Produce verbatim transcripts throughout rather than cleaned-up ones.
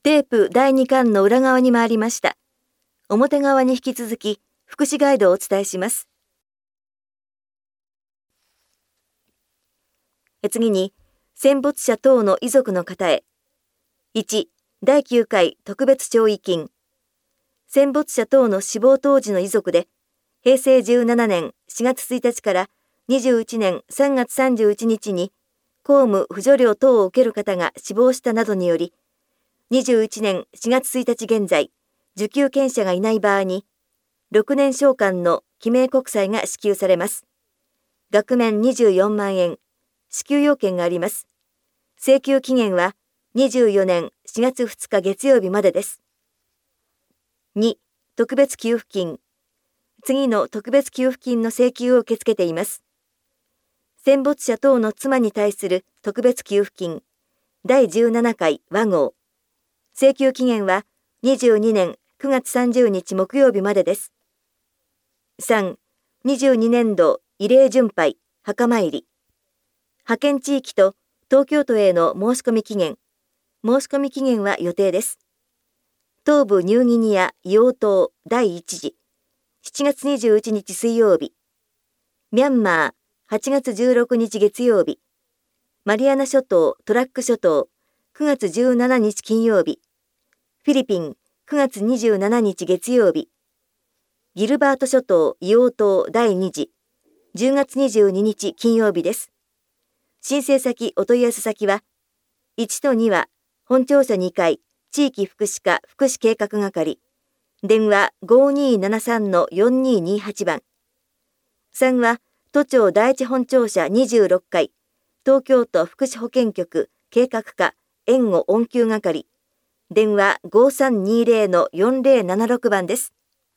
テープだいにかんの裏側に回りました。表側に引き続き福祉ガイドをお伝えします。次に、戦没者等の遺族の方へ。いち、だいきゅうかい特別弔慰金。戦没者等の死亡当時の遺族で、へいせいじゅうななねんしがつついたちからにじゅういちねんさんがつさんじゅういちにちに公務扶助料等を受ける方が死亡したなどにより、にじゅういちねんしがつついたち現在、受給権者がいない場合に、ろくねん償還の記名国債が支給されます。額面にじゅうよんまんえん、支給要件があります。請求期限はにじゅうよねんしがつふつか月曜日までです。に、特別給付金。次の特別給付金の請求を受け付けています。戦没者等の妻に対する特別給付金だいじゅうななかい和号。請求期限はにじゅうにねんくがつさんじゅうにち木曜日までです。さん、にじゅうにねんど慰霊巡拝墓参り。派遣地域と東京都への申し込み期限。申し込み期限は予定です。東部ニューギニア硫黄島だいいち次。しちがつにじゅういちにち水曜日。ミャンマーはちがつじゅうろくにち月曜日。マリアナ諸島トラック諸島くがつじゅうしちにち金曜日。フィリピンくがつにじゅうしちにち月曜日。ギルバート諸島硫黄島だいに次。じゅうがつにじゅうににち金曜日です。申請先お問い合わせ先は、いちとには本庁舎にかい地域福祉課福祉計画係。電話 ごにーななさんのよんにーにーはち 番。さんは都庁第一本庁舎にじゅうろっかい東京都福祉保健局計画課援護応急係。電話 ごさんにーぜろのよんぜろななろく 番です。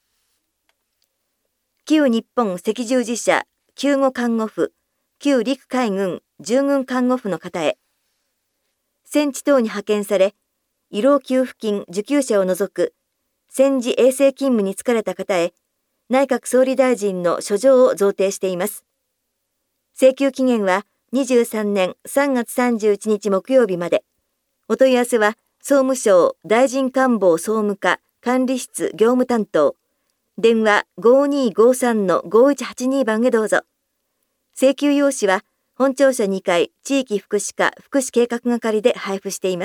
旧日本赤十字社救護看護婦旧陸海軍従軍看護婦の方へ。戦地等に派遣され、慰労給付金受給者を除く戦時衛生勤務に就かれた方へ、内閣総理大臣の書状を贈呈しています。請求期限はにじゅうさんねんさんがつさんじゅういちにち木曜日まで。お問い合わせは、総務省大臣官房総務課管理室業務担当。電話 ごにーごさんのごいちはちにー 番へどうぞ。請求用紙は、本庁舎にかい地域福祉課福祉計画係で配布しています。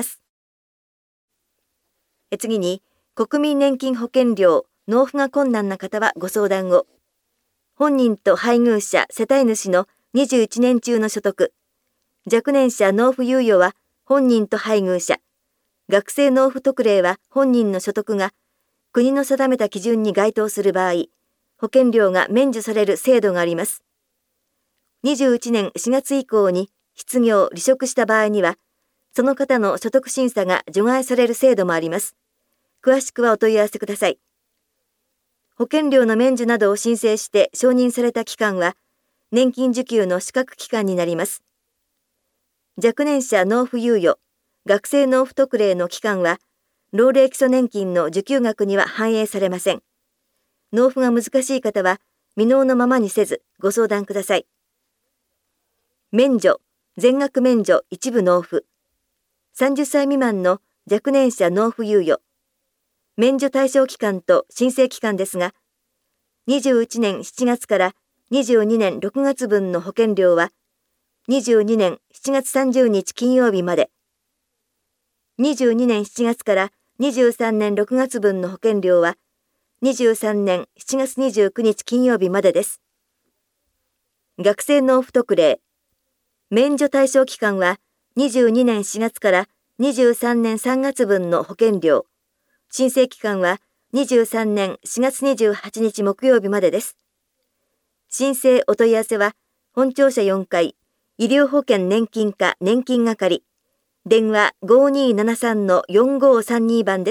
次に、国民年金保険料納付が困難な方はご相談を。本人と配偶者世帯主のにじゅういちねん中の所得。若年者納付猶予は本人と配偶者。学生納付特例は本人の所得が国の定めた基準に該当する場合、保険料が免除される制度があります。にじゅういちねんしがつ以降に失業・離職した場合には、その方の所得審査が除外される制度もあります。詳しくはお問い合わせください。保険料の免除などを申請して承認された期間は、年金受給の資格期間になります。若年者納付猶予、学生納付特例の期間は、老齢基礎年金の受給額には反映されません。納付が難しい方は、未納のままにせずご相談ください。免除、全額免除一部納付。さんじゅっさい未満の若年者納付猶予。免除対象期間と申請期間ですが、にじゅういちねんしちがつからにじゅうにねんろくがつ分の保険料は、にじゅうにねんしちがつさんじゅうにち金曜日まで、にじゅうにねんしちがつからにじゅうさんねんろくがつ分の保険料は、にじゅうさんねんしちがつにじゅうくにち金曜日までです。学生納付特例。免除対象期間はにじゅうにねんしがつからにじゅうさんねんさんがつ分の保険料。申請期間はにじゅうさんねんしがつにじゅうはちにち木曜日までです。申請お問い合わせは、本庁舎よんかい、医療保険年金課年金係。電話 ごにーななさんのよんごーさんにー 番です。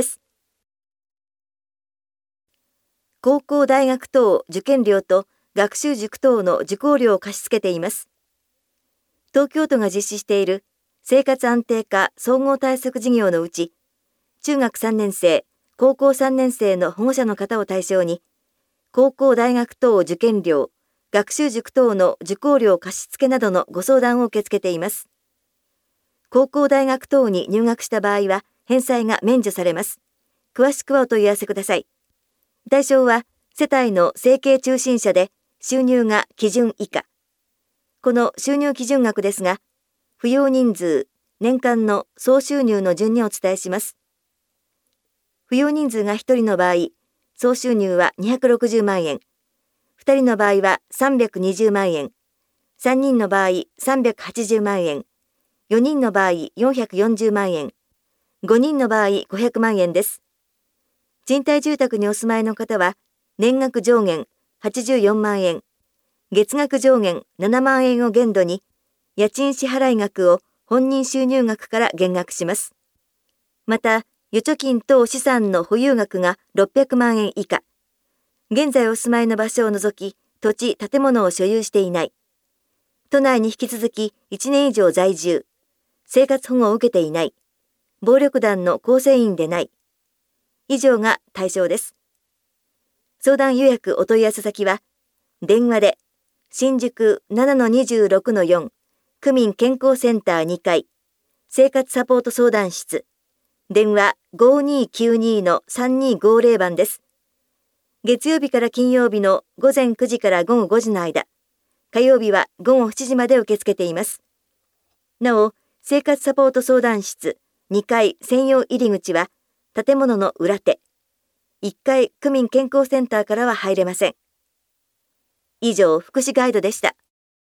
高校大学等受験料と学習塾等の受講料を貸し付けています。東京都が実施している生活安定化総合対策事業のうち、中学さんねんせい、高校さんねんせいの保護者の方を対象に、高校大学等受験料、学習塾等の受講料貸付などのご相談を受け付けています。高校大学等に入学した場合は、 返済が免除されます。詳しくはお問い合わせください。対象は世帯の生計中心者で収入が基準以下。この収入基準額ですが、扶養人数、年間の総収入の順にお伝えします。扶養人数がひとりの場合、総収入はにひゃくろくじゅうまんえん、ふたりの場合はさんびゃくにじゅうまんえん、さんにんの場合さんびゃくはちじゅうまんえん、よにんの場合よんひゃくよんじゅうまんえん、ごにんの場合ごひゃくまんえんです。賃貸住宅にお住まいの方は、年額上限はちじゅうよんまんえん、月額上限ななまんえんを限度に、家賃支払い額を本人収入額から減額します。また、預貯金等資産の保有額がろっぴゃくまんえん以下、現在お住まいの場所を除き、土地・建物を所有していない、都内に引き続きいちねん以上在住、生活保護を受けていない、暴力団の構成員でない、以上が対象です。相談予約お問い合わせ先は、電話で、新宿 ななのにじゅうろくのよん、区民健康センターにかい、生活サポート相談室、電話 ごにーきゅうにーのさんにーごーぜろ 番です。月曜日から金曜日のごぜんくじからごごごじの間、火曜日はごごしちじまで受け付けています。なお、生活サポート相談室にかい専用入り口は建物の裏手、いっかい区民健康センターからは入れません。以上、福祉ガイドでした。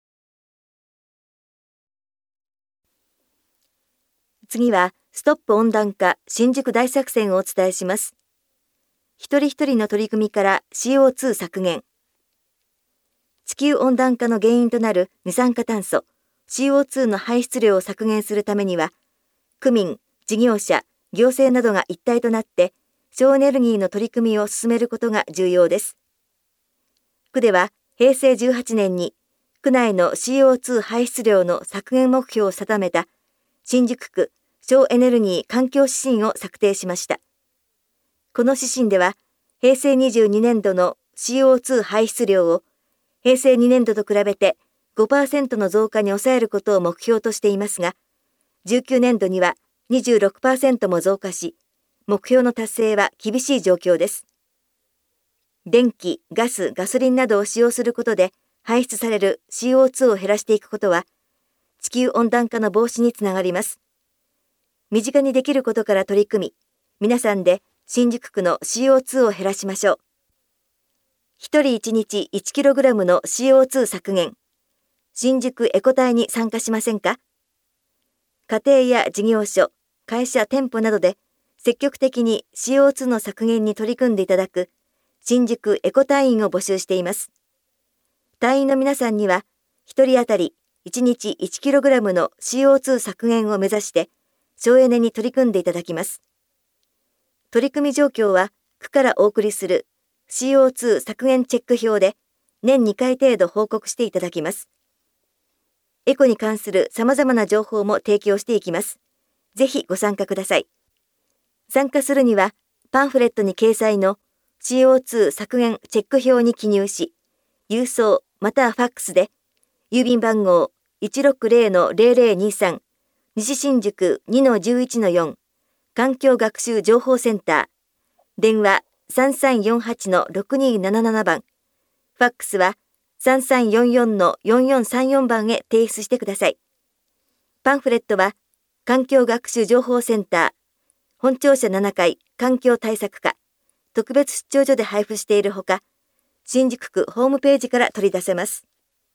次は、ストップ温暖化新宿大作戦をお伝えします。一人一人の取り組みから シーオーツー 削減。地球温暖化の原因となる二酸化炭素 シーオーツー の排出量を削減するためには、区民、事業者、行政などが一体となって省エネルギーの取り組みを進めることが重要です。区ではへいせいじゅうはちねんに区内の シーオーツー 排出量の削減目標を定めた新宿区省エネルギー環境指針を策定しました。この指針ではへいせいにじゅうにねんどの シーオーツー 排出量をへいせいにねんどと比べて ごパーセント の増加に抑えることを目標としていますが、じゅうきゅうねんどには にじゅうろくパーセント も増加し、目標の達成は厳しい状況です。電気、ガス、ガソリンなどを使用することで排出される シーオーツー を減らしていくことは、地球温暖化の防止につながります。身近にできることから取り組み、皆さんで新宿区の シーオーツー を減らしましょう。一人いちにち いちキログラム の シーオーツー 削減。新宿エコ隊に参加しませんか？家庭や事業所、会社、店舗などで積極的に シーオーツー の削減に取り組んでいただく新宿エコ隊員を募集しています。隊員の皆さんには、一人当たりいちにち いちキログラム の シーオーツー 削減を目指して、省エネに取り組んでいただきます。取り組み状況は、区からお送りする シーオーツー 削減チェック表で年にかい程度報告していただきます。エコに関する様々な情報も提供していきます。ぜひご参加ください。参加するには、パンフレットに掲載の シーオーツー 削減チェック表に記入し、郵送またはファックスで、郵便番号 いちろくぜろのぜろぜろにさん、西新宿 にのじゅういちのよん、環境学習情報センター、電話 さんさんよんはちのろくにーなななな 番、ファックスはさんさんよんよんのよんよんさんよん番へ提出してください。パンフレットは、環境学習情報センター、本庁舎ななかい環境対策課、特別出張所で配布しているほか、新宿区ホームページから取り出せます。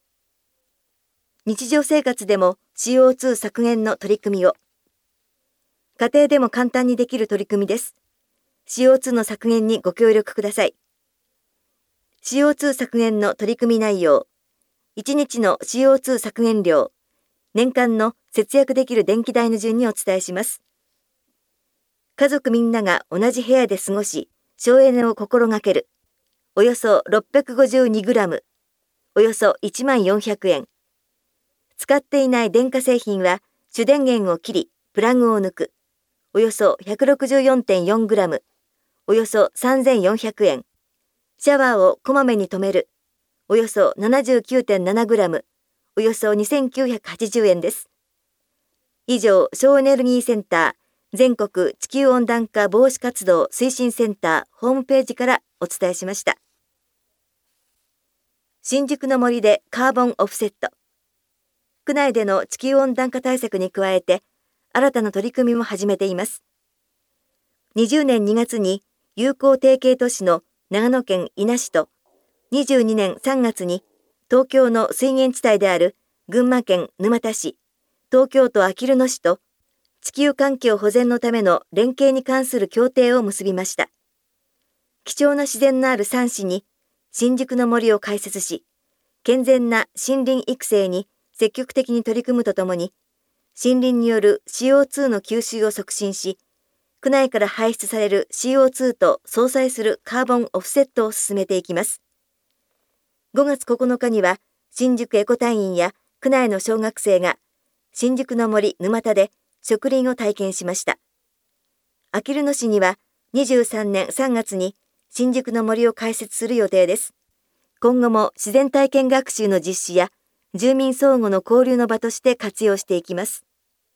日常生活でも シーオーツー 削減の取り組みを。家庭でも簡単にできる取り組みです。シーオーツー の削減にご協力ください。シーオーツー 削減の取り組み内容、いちにちの シーオーツー 削減量、年間の節約できる電気代の順にお伝えします。家族みんなが同じ部屋で過ごし、省エネを心がける。およそ ろっぴゃくごじゅうにグラム、およそいちまんよんひゃくえん。使っていない電化製品は主電源を切り、プラグを抜く。およそ ひゃくろくじゅうよんてんよんグラム、およそさんぜんよんひゃくえん。シャワーをこまめに止める。およそ ななじゅうきゅうてんななグラム、およそにせんきゅうひゃくはちじゅうえんです。以上、省エネルギーセンター全国地球温暖化防止活動推進センターホームページからお伝えしました。新宿の森でカーボンオフセット。区内での地球温暖化対策に加えて、新たな取り組みも始めています。にじゅうねんにがつに友好提携都市の長野県伊那市と、にじゅうにねんさんがつに東京の水源地帯である群馬県沼田市、東京都あきる野市と地球環境保全のための連携に関する協定を結びました。貴重な自然のあるさん市に新宿の森を開設し、健全な森林育成に積極的に取り組むとともに、森林による シーオーツー の吸収を促進し、区内から排出される シーオーツー と相殺するカーボンオフセットを進めていきます。ごがつここのかには、新宿エコ隊員や区内の小学生が、新宿の森沼田で植林を体験しました。あきる野市には、にじゅうさんねんさんがつに新宿の森を開設する予定です。今後も自然体験学習の実施や、住民相互の交流の場として活用していきます。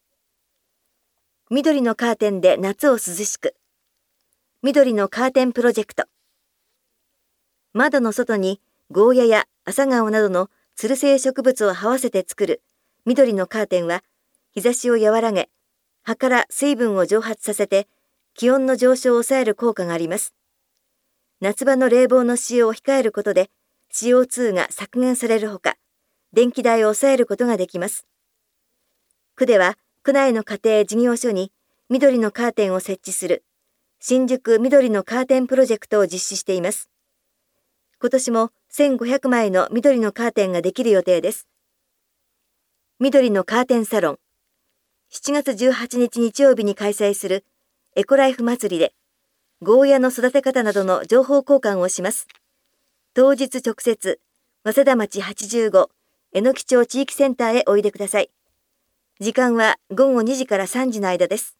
緑のカーテンで夏を涼しく。緑のカーテンプロジェクト。窓の外にゴーヤや朝顔などのつる性植物を這わせて作る緑のカーテンは、日差しを和らげ、葉から水分を蒸発させて気温の上昇を抑える効果があります。夏場の冷房の使用を控えることで シーオーツー が削減されるほか、電気代を抑えることができます。区では区内の家庭事業所に緑のカーテンを設置する新宿緑のカーテンプロジェクトを実施しています。今年もせんごひゃくまいの緑のカーテンができる予定です。緑のカーテンサロン。しちがつじゅうはちにち日曜日に開催するエコライフ祭りで、ゴーヤの育て方などの情報交換をします。当日直接、早稲田町はちじゅうご、えのき町地域センターへおいでください。時間はごごにじからさんじの間です。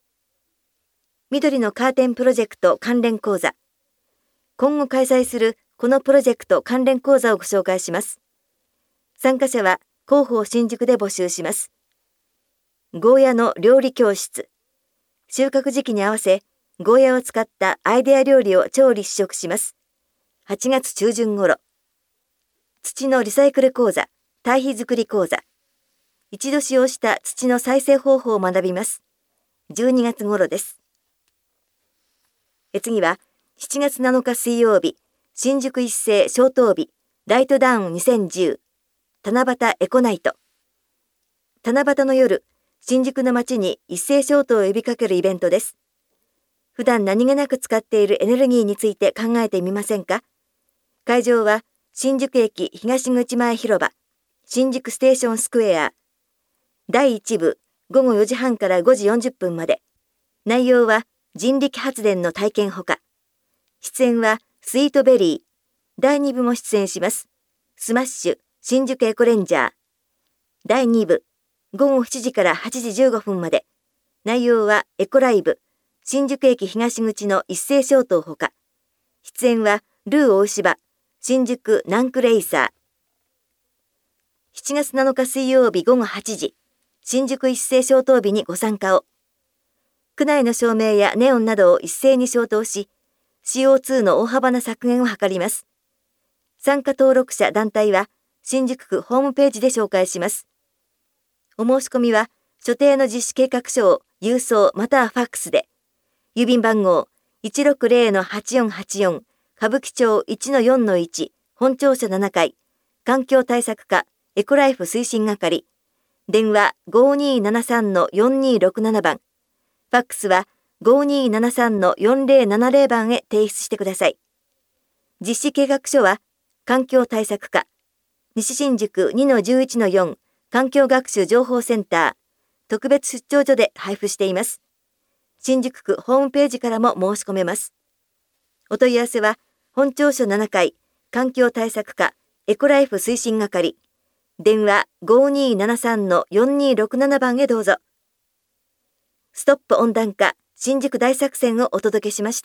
緑のカーテンプロジェクト関連講座。今後開催するこのプロジェクト関連講座をご紹介します。参加者は広報新宿で募集します。ゴーヤの料理教室。収穫時期に合わせ、ゴーヤを使ったアイデア料理を調理試食します。はちがつちゅうじゅん頃。土のリサイクル講座、堆肥作り講座。一度使用した土の再生方法を学びます。じゅうにがつ頃です。え次は、しちがつなのか水曜日、新宿一斉消灯日、ライトダウンにせんじゅう、七夕エコナイト。七夕の夜、新宿の街に一斉消灯を呼びかけるイベントです。普段何気なく使っているエネルギーについて考えてみませんか？会場は、新宿駅東口前広場、新宿ステーションスクエア。だいいち部、ごごよじはんからごじよんじゅっぷんまで。内容は人力発電の体験ほか。出演はスイートベリー。だいに部も出演します。スマッシュ、新宿エコレンジャー。だいに部、ごごしちじからはちじじゅうごふんまで。内容はエコライブ、新宿駅東口の一斉消灯ほか。出演はルー大柴、新宿ナンクレイサー。しちがつなのか水曜日ごごはちじ、新宿一斉消灯日にご参加を。区内の照明やネオンなどを一斉に消灯し、シーオーツー の大幅な削減を図ります。参加登録者団体は、新宿区ホームページで紹介します。お申し込みは、所定の実施計画書を郵送またはファックスで、郵便番号 いちろくぜろのはちよんはちよん 歌舞伎町 いちのよんのいち 本庁舎ななかい、環境対策課エコライフ推進係、電話 ごにーななさんのよんにーろくなな 番、ファックスは ごにーななさんのよんぜろななぜろ 番へ提出してください。実施計画書は、環境対策課、西新宿 にのじゅういちのよん 環境学習情報センター、特別出張所で配布しています。新宿区ホームページからも申し込めます。お問い合わせは、本庁舎ななかい、環境対策課エコライフ推進係、電話 ごにーななさんのよんにーろくなな 番へどうぞ。ストップ温暖化新宿大作戦をお届けしました。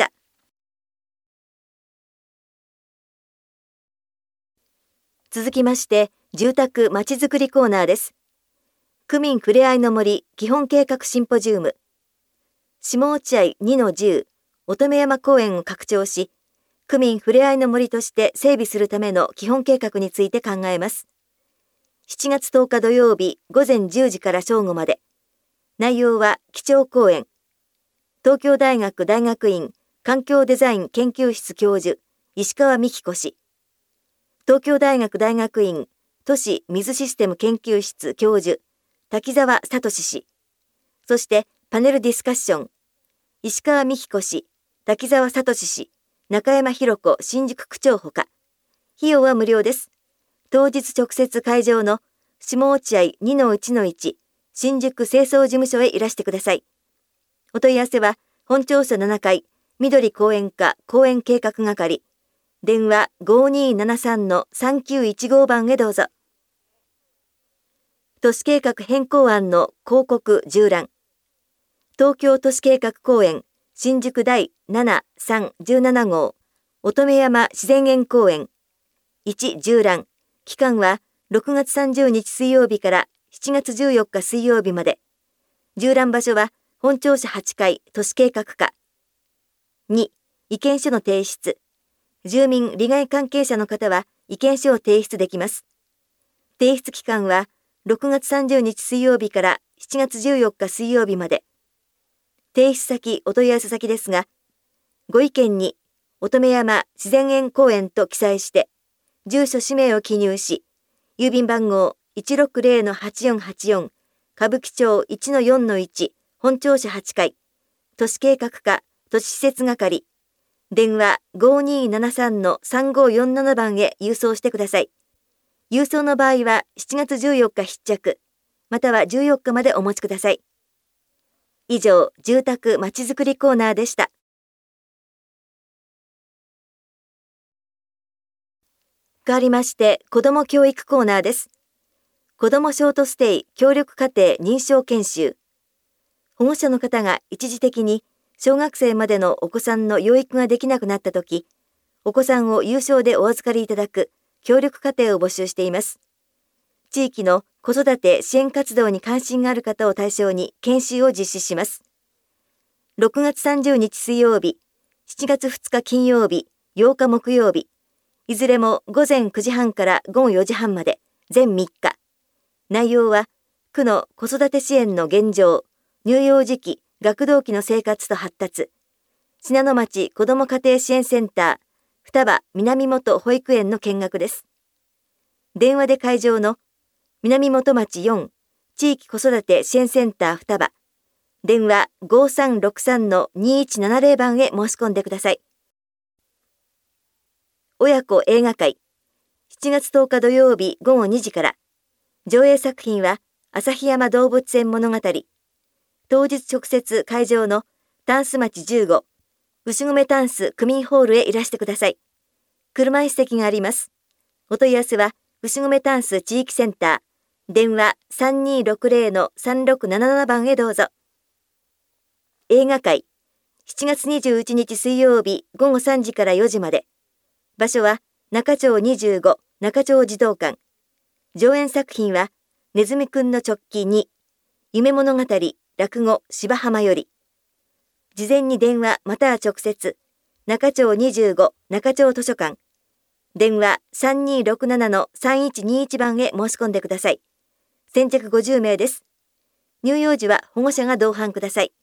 続きまして、住宅まちづくりコーナーです。区民ふれあいの森基本計画シンポジウム。 下落合 にのじゅう 乙女山公園を拡張し、区民ふれあいの森として整備するための基本計画について考えます。しちがつとおか土曜日午前じゅうじから正午まで。内容は基調講演。東京大学大学院環境デザイン研究室教授、石川美希子氏。東京大学大学院都市水システム研究室教授、滝沢聡氏。そしてパネルディスカッション。石川美希子氏、滝沢聡氏、中山弘子新宿区長ほか。費用は無料です。当日直接会場の下落合 にのいちのいち 新宿清掃事務所へいらしてください。お問い合わせは本庁舎ななかい緑公園課公園計画係電話 ごにーななさんのさんきゅういちご 番へどうぞ。都市計画変更案の広告縦覧。東京都市計画公園新宿だいななさんいちなな号乙女山自然園公園いち縦覧。期間はろくがつさんじゅうにち水曜日からしちがつじゅうよっか水曜日まで。縦覧場所は本庁舎はちかい都市計画課。に、意見書の提出。住民利害関係者の方は意見書を提出できます。提出期間はろくがつさんじゅうにち水曜日からしちがつじゅうよっか水曜日まで。提出先お問い合わせ先ですが、ご意見に乙女山自然園公園と記載して、住所氏名を記入し、郵便番号 いちろくぜろのはちよんはちよん 歌舞伎町 いちのよんのいち 本庁舎はちかい都市計画課都市施設係電話 ごにーななさんのさんごーよんなな 番へ郵送してください。郵送の場合はしちがつじゅうよっか必着、またはじゅうよっかまでお持ちください。以上、住宅まちづくりコーナーでした。変わりまして、子ども教育コーナーです。子どもショートステイ協力家庭認証研修。保護者の方が一時的に小学生までのお子さんの養育ができなくなったとき、お子さんを有償でお預かりいただく協力家庭を募集しています。地域の子育て支援活動に関心がある方を対象に研修を実施します。ろくがつさんじゅうにち水曜日、しちがつふつか金曜日、ようか木曜日、いずれもごぜんくじはんからごごよじはんまで、全みっか。内容は、区の子育て支援の現状、乳幼児期、学童期の生活と発達、信濃町子ども家庭支援センター、双葉南本保育園の見学です。電話で会場の南本町よん地域子育て支援センター双葉、電話 ごさんろくさんのにいちななぜろ 番へ申し込んでください。親子映画会、しちがつとおか土曜日ごごにじから、上映作品は旭山動物園物語、当日直接会場のタンス町じゅうご、牛込タンス区民ホールへいらしてください。車椅子席があります。お問い合わせは牛込タンス地域センター、電話 さんにーろくぜろのさんろくなななな 番へどうぞ。映画会、しちがつにじゅういちにち水曜日ごごさんじからよじまで。場所は中町にじゅうご中町児童館。上演作品はねずみくんの直帰に、夢物語落語芝浜より。事前に電話または直接、中町にじゅうご中町図書館。電話 さんにーろくななのさんいちにいち 番へ申し込んでください。先着ごじゅうめいです。乳幼児は保護者が同伴ください。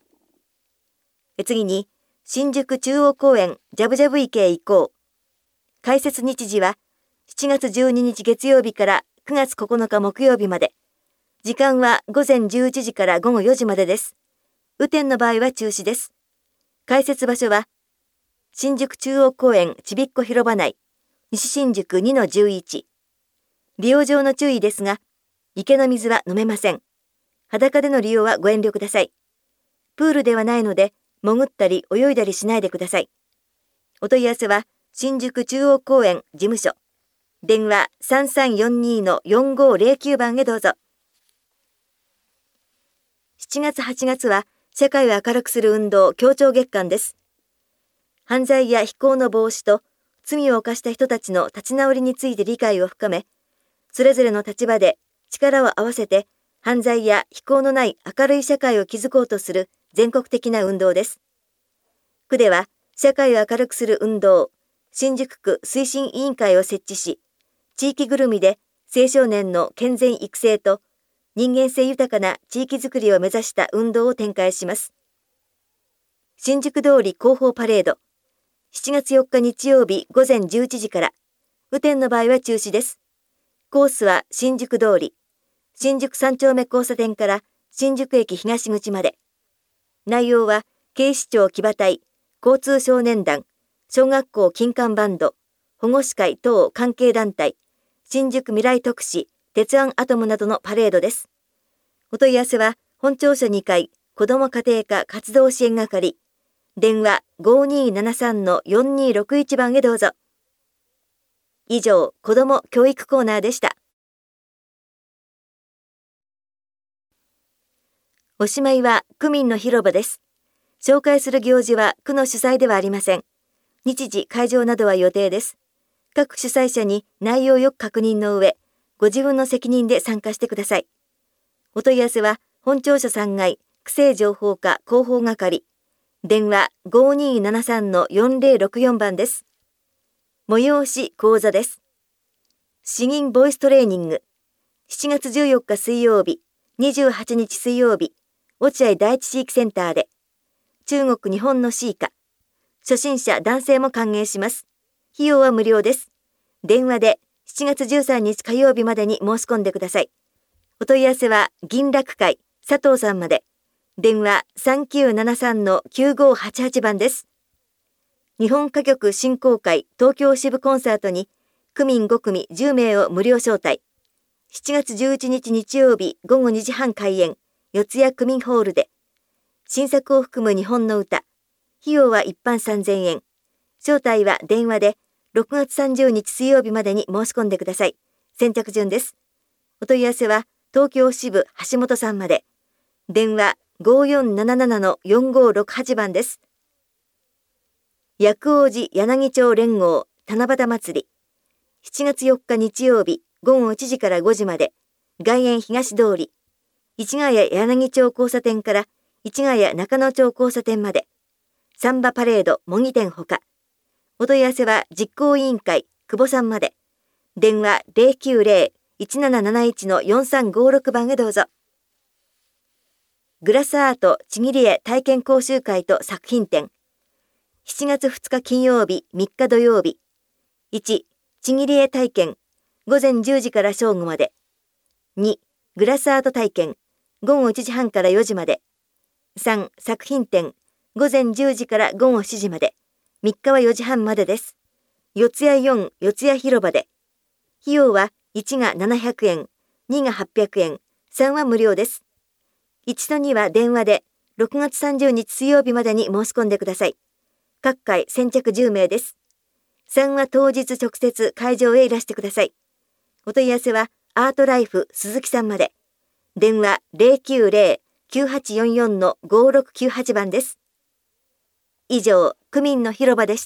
次に、新宿中央公園ジャブジャブ池へ行こう。開設日時はしちがつじゅうににち月曜日からくがつここのか木曜日まで。時間はごぜんじゅういちじからごごよじまでです。雨天の場合は中止です。開設場所は新宿中央公園ちびっこ広場内、西新宿 にのじゅういち。利用上の注意ですが、池の水は飲めません。裸での利用はご遠慮ください。プールではないので、潜ったり泳いだりしないでください。お問い合わせは新宿中央公園事務所。電話 さんさんよんにのよんごーぜろきゅう 番へどうぞ。しちがつはちがつは社会を明るくする運動協調月間です。犯罪や非行の防止と罪を犯した人たちの立ち直りについて理解を深め、それぞれの立場で力を合わせて犯罪や非行のない明るい社会を築こうとする全国的な運動です。区では、社会を明るくする運動、新宿区推進委員会を設置し、地域ぐるみで青少年の健全育成と人間性豊かな地域づくりを目指した運動を展開します。新宿通り広報パレード、しちがつよっか日曜日午前じゅういちじから、雨天の場合は中止です。コースは新宿通り、新宿三丁目交差点から新宿駅東口まで。内容は警視庁騎馬隊、交通少年団、小学校金管バンド、保護司会等関係団体、新宿未来特使、鉄腕アトムなどのパレードです。お問い合わせは本庁舎にかい子ども家庭科活動支援係、電話 ごにーななさんのよんにーろくいち 番へどうぞ。以上、子ども教育コーナーでした。おしまいは区民の広場です。紹介する行事は区の主催ではありません。日時、会場などは予定です。各主催者に内容をよく確認の上、ご自分の責任で参加してください。お問い合わせは本庁舎さんがい区政情報課広報係、電話 ごにーななさんのよんぜろろくよん 番です。催し講座です。詩吟ボイストレーニング、しちがつじゅうよっか水曜日、にじゅうはちにち水曜日、落合第一地域センターで、中国日本の詩歌、初心者男性も歓迎します。費用は無料です。電話でしちがつじゅうさんにち火曜日までに申し込んでください。お問い合わせは銀楽会佐藤さんまで。電話 さんきゅうななさんのきゅうごはちはち 番です。日本歌曲振興会東京支部コンサートに区民ごくみじゅうめいを無料招待。しちがつじゅういちにち日曜日ごごにじはん開演、四谷区民ホールで。新作を含む日本の歌。費用は一般さんぜんえん。招待は電話でろくがつさんじゅうにち水曜日までに申し込んでください。先着順です。お問い合わせは東京支部橋本さんまで。電話 ごよんななななのよんごろくはち 番です。薬王寺柳町連合七夕祭り。しちがつよっか日曜日ごごいちじからごじまで。外苑東通り。市ヶ谷柳町交差点から市ヶ谷中野町交差点まで。サンバパレード模擬店ほか。お問い合わせは実行委員会久保さんまで。電話 ゼロきゅうゼロ いちなななないちのよんさんごろく 番へどうぞ。グラスアートちぎり絵体験講習会と作品展。しちがつふつか金曜日みっか土曜日。いち. ちぎり絵体験ごぜんじゅうじから正午まで。に. グラスアート体験ごごいちじはんからよじまで。さん. 作品展ごぜんじゅうじからごごしちじまで。みっかはよじはんまでです。四谷よん四谷広場で。費用はいちがななひゃくえん、にがはっぴゃくえん、さんは無料です。いちとには電話でろくがつさんじゅうにち水曜日までに申し込んでください。各回先着じゅうめいです。さんは当日直接会場へいらしてください。お問い合わせはアートライフ鈴木さんまで。電話 ゼロきゅうゼロ きゅうはちよんよんのごろくきゅうはち 番です。以上、区民の広場でした。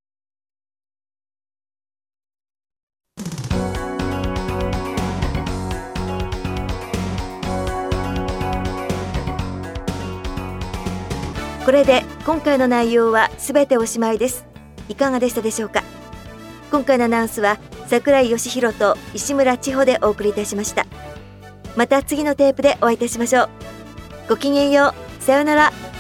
これで今回の内容はすべておしまいです。いかがでしたでしょうか。今回のアナウンスは櫻井義弘と石村千穂でお送りいたしました。また次のテープでお会いいたしましょう。ごきげんよう。さようなら。